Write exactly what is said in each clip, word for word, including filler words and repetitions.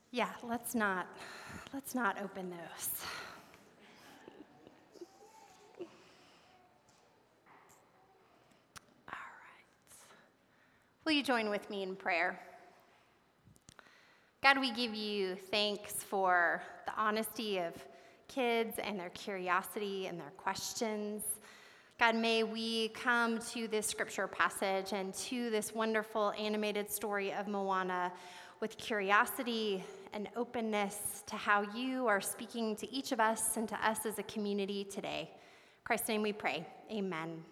Yeah, let's not, let's not open those. All right. Will you join with me in prayer? God, we give you thanks for the honesty of kids and their curiosity and their questions. God, may we come to this scripture passage and to this wonderful animated story of Moana with curiosity and openness to how you are speaking to each of us and to us as a community today. In Christ's name we pray, amen.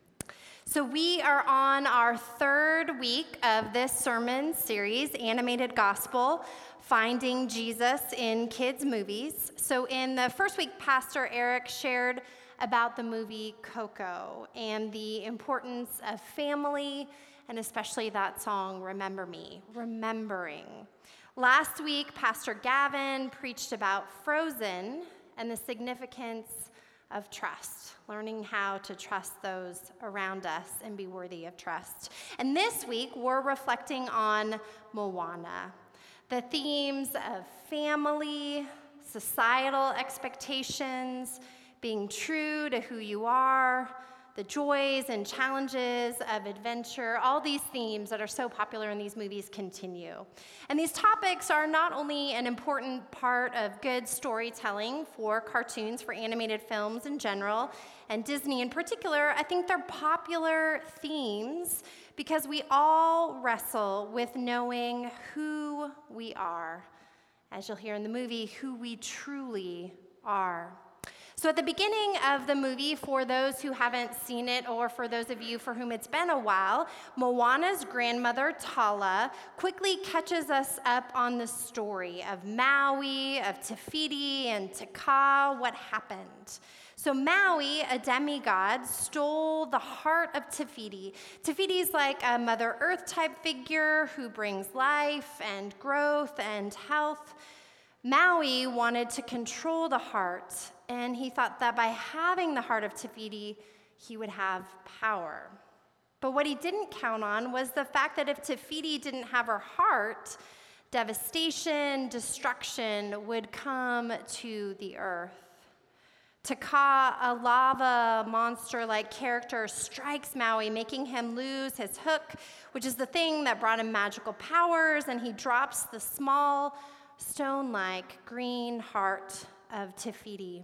So we are on our third week of this sermon series, Animated Gospel, Finding Jesus in Kids Movies. So in the first week, Pastor Eric shared about the movie Coco and the importance of family, and especially that song, Remember Me, remembering. Last week, Pastor Gavin preached about Frozen and the significance of trust, learning how to trust those around us and be worthy of trust. And this week, we're reflecting on Moana, the themes of family, societal expectations, being true to who you are, the joys and challenges of adventure, all these themes that are so popular in these movies continue. And these topics are not only an important part of good storytelling for cartoons, for animated films in general, and Disney in particular, I think they're popular themes because we all wrestle with knowing who we are, as you'll hear in the movie, who we truly are. So at the beginning of the movie, for those who haven't seen it, or for those of you for whom it's been a while, Moana's grandmother, Tala, quickly catches us up on the story of Maui, of Te Fiti, and Te Kā, what happened. So Maui, a demigod, stole the heart of Te Fiti. Te Fiti's like a Mother Earth type figure who brings life and growth and health. Maui wanted to control the heart, and he thought that by having the heart of Te Fiti, he would have power. But what he didn't count on was the fact that if Te Fiti didn't have her heart, devastation, destruction would come to the earth. Te Kā, a lava monster-like character, strikes Maui, making him lose his hook, which is the thing that brought him magical powers, and he drops the small, stone-like green heart of Te Fiti.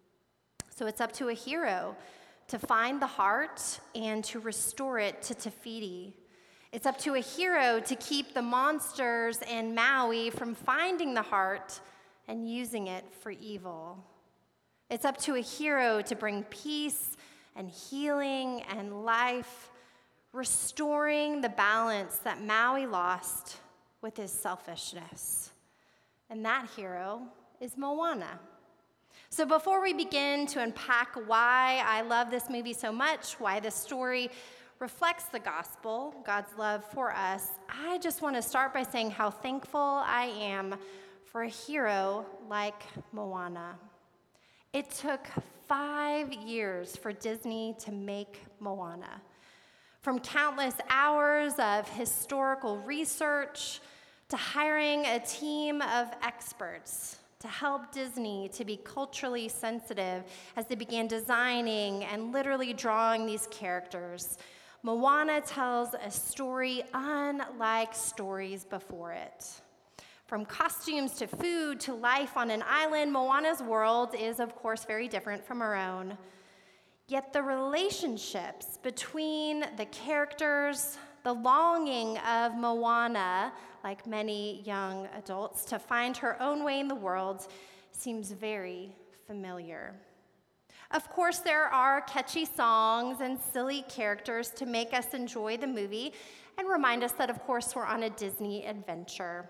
So it's up to a hero to find the heart and to restore it to Te Fiti. It's up to a hero to keep the monsters and Maui from finding the heart and using it for evil. It's up to a hero to bring peace and healing and life, restoring the balance that Maui lost with his selfishness. And that hero is Moana. So before we begin to unpack why I love this movie so much, why this story reflects the gospel, God's love for us, I just want to start by saying how thankful I am for a hero like Moana. It took five years for Disney to make Moana. From countless hours of historical research to hiring a team of experts to help Disney to be culturally sensitive as they began designing and literally drawing these characters, Moana tells a story unlike stories before it. From costumes to food to life on an island, Moana's world is, of course, very different from our own. Yet the relationships between the characters, the longing of Moana, like many young adults, to find her own way in the world seems very familiar. Of course, there are catchy songs and silly characters to make us enjoy the movie and remind us that, of course, we're on a Disney adventure.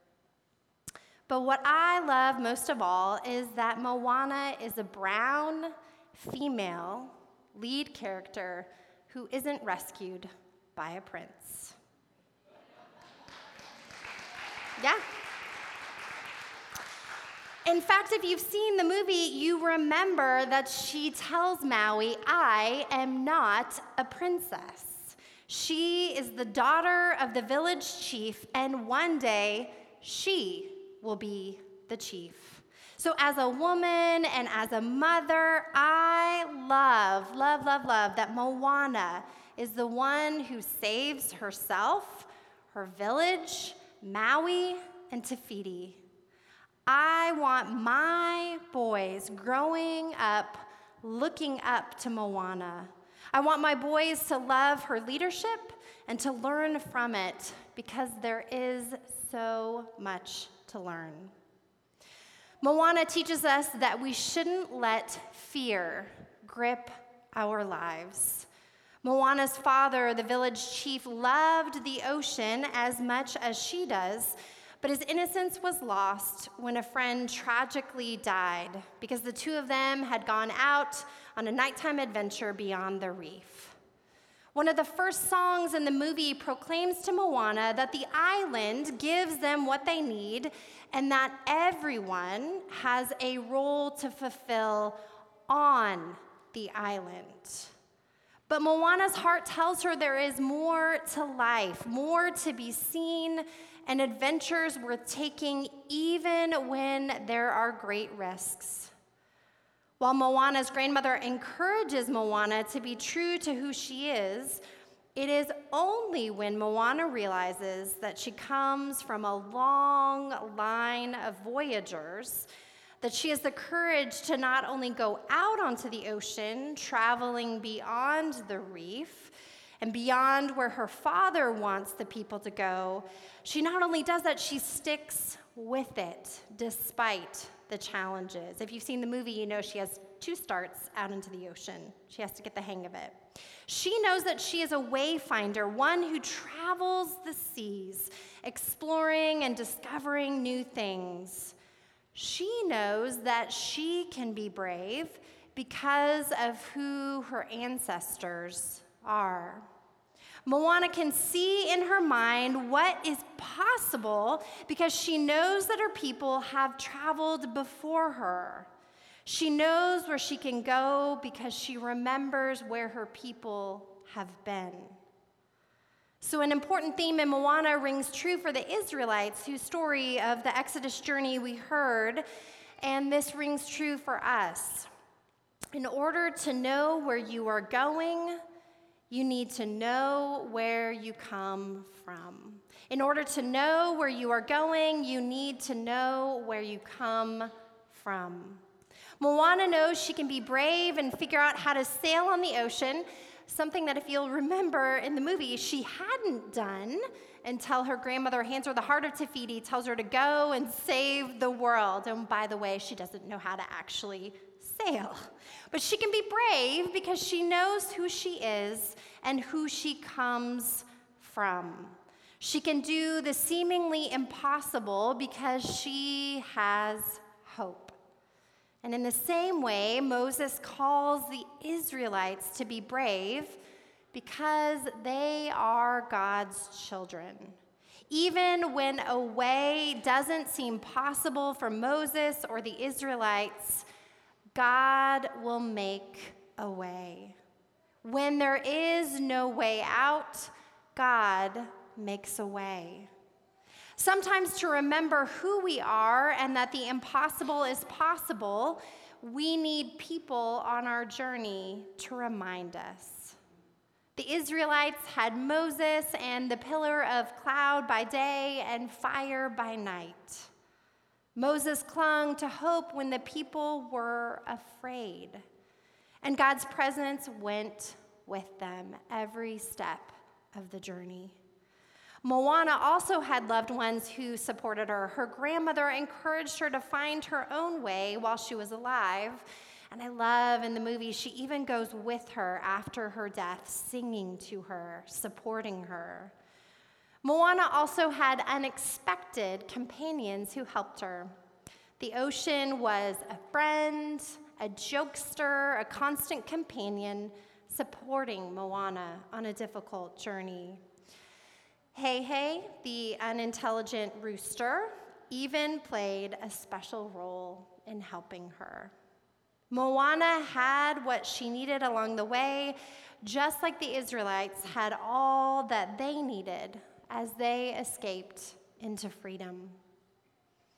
But what I love most of all is that Moana is a brown, female lead character who isn't rescued by a prince. Yeah. In fact, if you've seen the movie, you remember that she tells Maui, I am not a princess. She is the daughter of the village chief, and one day she will be the chief. So as a woman and as a mother, I love, love, love, love that Moana is the one who saves herself, her village, Maui, and Te Fiti. I want my boys growing up looking up to Moana. I want my boys to love her leadership and to learn from it because there is so much to learn. Moana teaches us that we shouldn't let fear grip our lives. Moana's father, the village chief, loved the ocean as much as she does, but his innocence was lost when a friend tragically died because the two of them had gone out on a nighttime adventure beyond the reef. One of the first songs in the movie proclaims to Moana that the island gives them what they need and that everyone has a role to fulfill on the island. But Moana's heart tells her there is more to life, more to be seen, and adventures worth taking even when there are great risks. While Moana's grandmother encourages Moana to be true to who she is, it is only when Moana realizes that she comes from a long line of voyagers that she has the courage to not only go out onto the ocean, traveling beyond the reef and beyond where her father wants the people to go. She not only does that, she sticks with it despite the challenges. If you've seen the movie, you know she has two starts out into the ocean. She has to get the hang of it. She knows that she is a wayfinder, one who travels the seas, exploring and discovering new things. She knows that she can be brave because of who her ancestors are. Moana can see in her mind what is possible because she knows that her people have traveled before her. She knows where she can go because she remembers where her people have been. So an important theme in Moana rings true for the Israelites, whose story of the Exodus journey we heard, and this rings true for us. In order to know where you are going, you need to know where you come from. In order to know where you are going, you need to know where you come from. Moana knows she can be brave and figure out how to sail on the ocean, something that, if you'll remember in the movie, she hadn't done until her grandmother hands her the heart of Te Fiti, tells her to go and save the world. And by the way, she doesn't know how to actually sail. But she can be brave because she knows who she is and who she comes from. She can do the seemingly impossible because she has hope. And in the same way, Moses calls the Israelites to be brave because they are God's children. Even when a way doesn't seem possible for Moses or the Israelites, God will make a way. When there is no way out, God makes a way. Sometimes to remember who we are and that the impossible is possible, we need people on our journey to remind us. The Israelites had Moses and the pillar of cloud by day and fire by night. Moses clung to hope when the people were afraid, and God's presence went with them every step of the journey. Moana also had loved ones who supported her. Her grandmother encouraged her to find her own way while she was alive. And I love in the movie, she even goes with her after her death, singing to her, supporting her. Moana also had unexpected companions who helped her. The ocean was a friend, a jokester, a constant companion, supporting Moana on a difficult journey. Heihei, the unintelligent rooster, even played a special role in helping her. Moana had what she needed along the way, just like the Israelites had all that they needed as they escaped into freedom.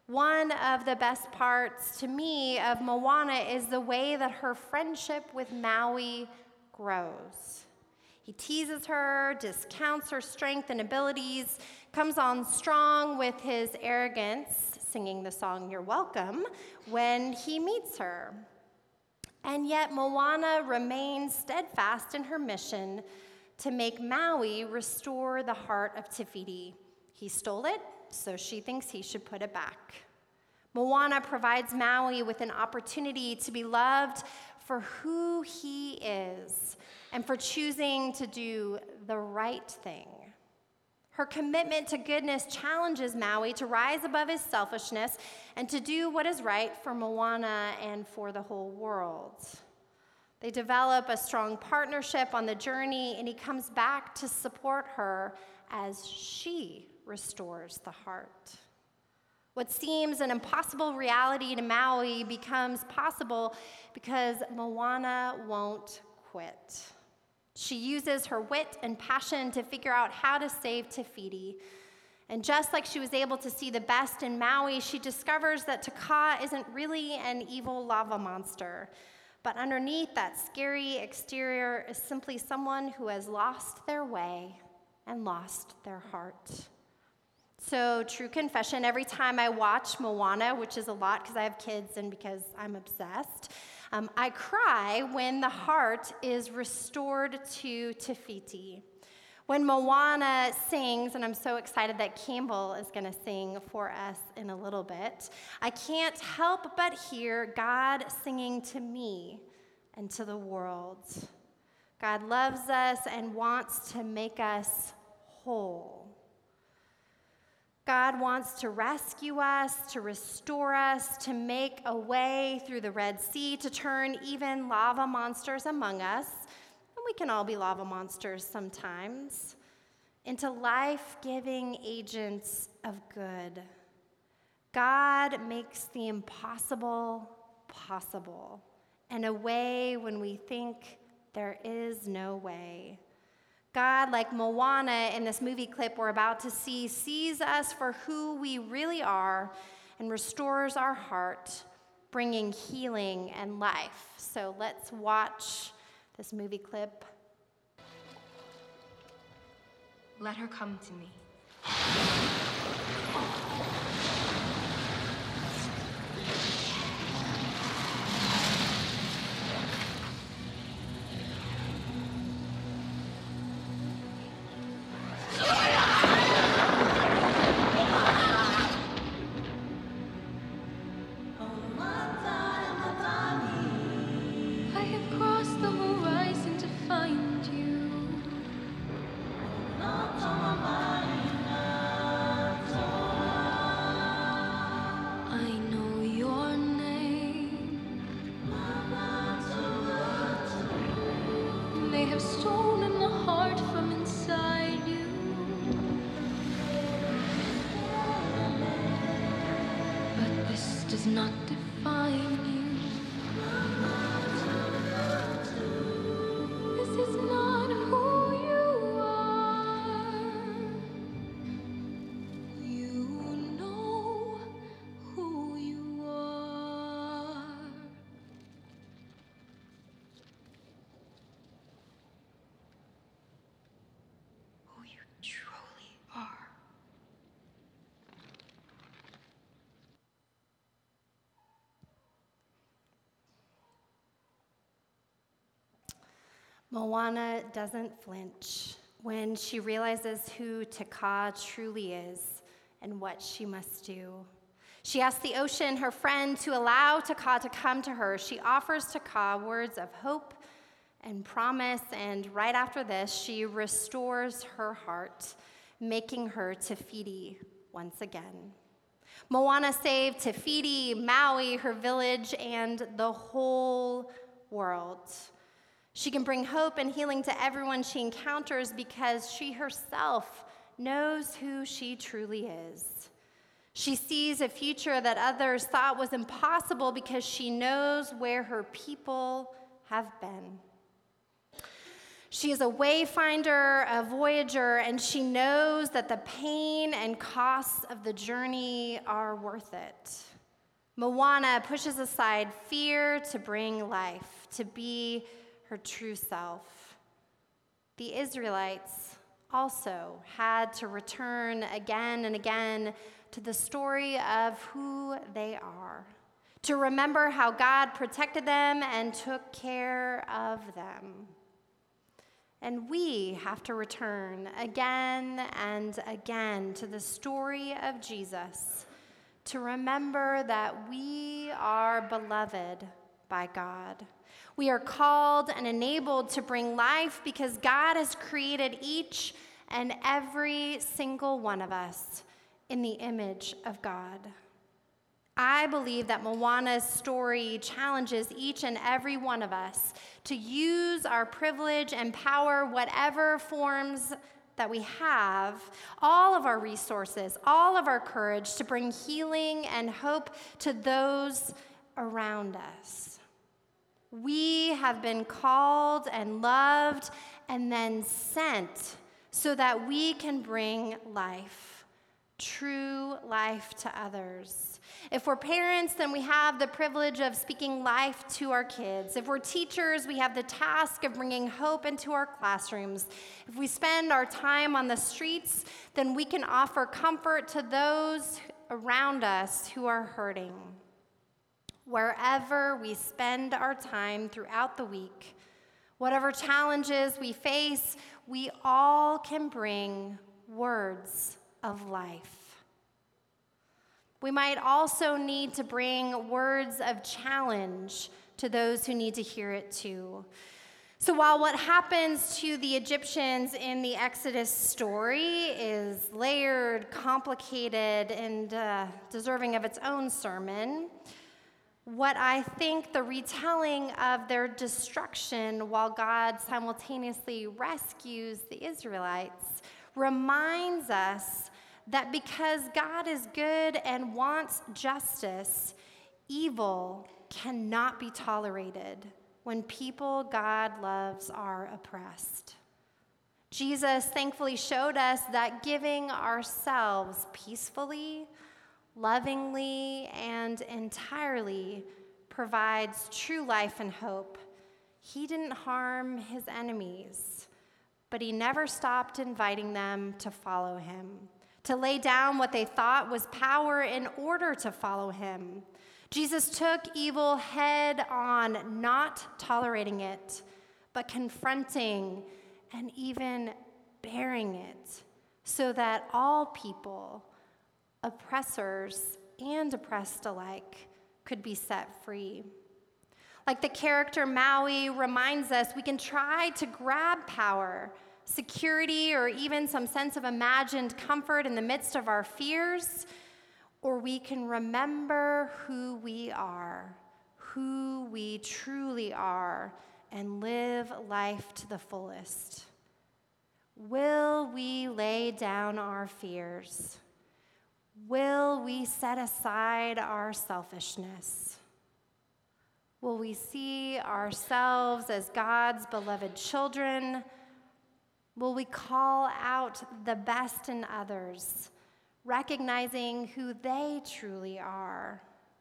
One of the best parts to me of Moana is the way that her friendship with Maui grows. He teases her, discounts her strength and abilities, comes on strong with his arrogance, singing the song You're Welcome, when he meets her. And yet Moana remains steadfast in her mission to make Maui restore the heart of Te Fiti. He stole it, so she thinks he should put it back. Moana provides Maui with an opportunity to be loved for who he is and for choosing to do the right thing. Her commitment to goodness challenges Maui to rise above his selfishness and to do what is right for Moana and for the whole world. They develop a strong partnership on the journey, and he comes back to support her as she restores the heart. What seems an impossible reality to Maui becomes possible because Moana won't quit. She uses her wit and passion to figure out how to save Te Fiti. And just like she was able to see the best in Maui, she discovers that Te Kā isn't really an evil lava monster. But underneath that scary exterior is simply someone who has lost their way and lost their heart. So, true confession, every time I watch Moana, which is a lot because I have kids and because I'm obsessed, um, I cry when the heart is restored to Te Fiti. When Moana sings, and I'm so excited that Campbell is going to sing for us in a little bit, I can't help but hear God singing to me and to the world. God loves us and wants to make us whole. God wants to rescue us, to restore us, to make a way through the Red Sea, to turn even lava monsters among us, and we can all be lava monsters sometimes, into life-giving agents of good. God makes the impossible possible, and a way when we think there is no way. God, like Moana in this movie clip we're about to see, sees us for who we really are and restores our heart, bringing healing and life. So let's watch this movie clip. Let her come to me. Not define you. This is not who you are. You know who you are. Who you truly are. Moana doesn't flinch when she realizes who Te Kā truly is and what she must do. She asks the ocean, her friend, to allow Te Kā to come to her. She offers Te Kā words of hope and promise, and right after this, she restores her heart, making her Te Fiti once again. Moana saved Te Fiti, Maui, her village, and the whole world. She can bring hope and healing to everyone she encounters because she herself knows who she truly is. She sees a future that others thought was impossible because she knows where her people have been. She is a wayfinder, a voyager, and she knows that the pain and costs of the journey are worth it. Moana pushes aside fear to bring life, to be her true self. The Israelites also had to return again and again to the story of who they are, to remember how God protected them and took care of them. And we have to return again and again to the story of Jesus, to remember that we are beloved by God. We are called and enabled to bring life because God has created each and every single one of us in the image of God. I believe that Moana's story challenges each and every one of us to use our privilege and power, whatever forms that we have, all of our resources, all of our courage to bring healing and hope to those around us. We have been called and loved and then sent so that we can bring life, true life to others. If we're parents, then we have the privilege of speaking life to our kids. If we're teachers, we have the task of bringing hope into our classrooms. If we spend our time on the streets, then we can offer comfort to those around us who are hurting. Wherever we spend our time throughout the week, whatever challenges we face, we all can bring words of life. We might also need to bring words of challenge to those who need to hear it too. So while what happens to the Egyptians in the Exodus story is layered, complicated, and uh, deserving of its own sermon, what I think the retelling of their destruction while God simultaneously rescues the Israelites reminds us that because God is good and wants justice, evil cannot be tolerated when people God loves are oppressed. Jesus thankfully showed us that giving ourselves peacefully, lovingly, and entirely provides true life and hope. He didn't harm his enemies, but he never stopped inviting them to follow him, to lay down what they thought was power in order to follow him. Jesus took evil head on, not tolerating it, but confronting and even bearing it, so that all people, oppressors and oppressed alike, could be set free. Like the character Maui reminds us, we can try to grab power, security, or even some sense of imagined comfort in the midst of our fears, or we can remember who we are, who we truly are, and live life to the fullest. Will we lay down our fears? Will we set aside our selfishness? Will we see ourselves as God's beloved children? Will we call out the best in others, recognizing who they truly are?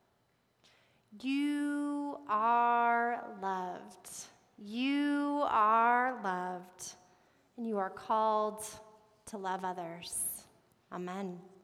You are loved. You are loved, and you are called to love others. Amen.